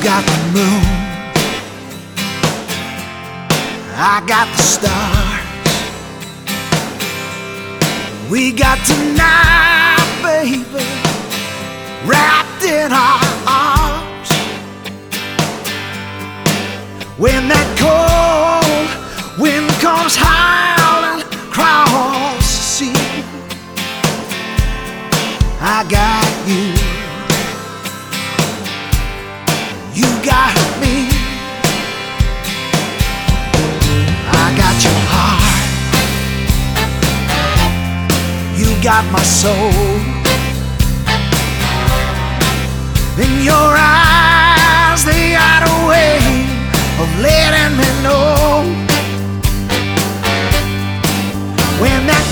got the moon, I got the stars. We got tonight, baby, wrapped in our arms. When that cold wind comes howling across the sea, I got you, you got me. I got your heart, you got my soul. In your eyes, they got a way of letting me know when that